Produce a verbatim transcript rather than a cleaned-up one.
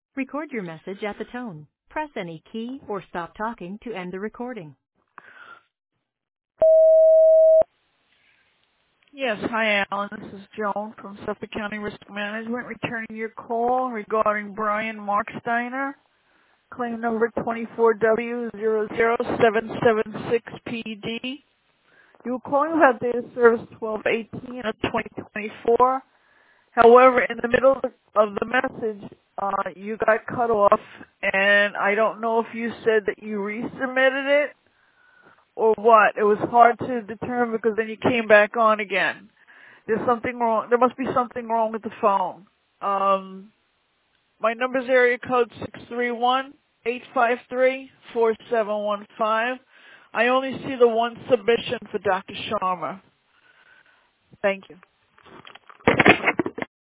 Record your message at the tone. Press any key or stop talking to end the recording. Yes, hi Alan. This is Joan from Suffolk County Risk Management returning your call regarding Brian Marksteiner, claim number twenty-four W zero zero seven seven six P D. You were calling about data service twelve eighteen of twenty twenty-four. However, in the middle of the, of the message, uh, you got cut off, and I don't know if you said that you resubmitted it or what. It was hard to determine because then you came back on again. There's something wrong. There must be something wrong with the phone. Um, my number's area code six three one, eight five three, four seven one five. I only see the one submission for Doctor Sharma. Thank you.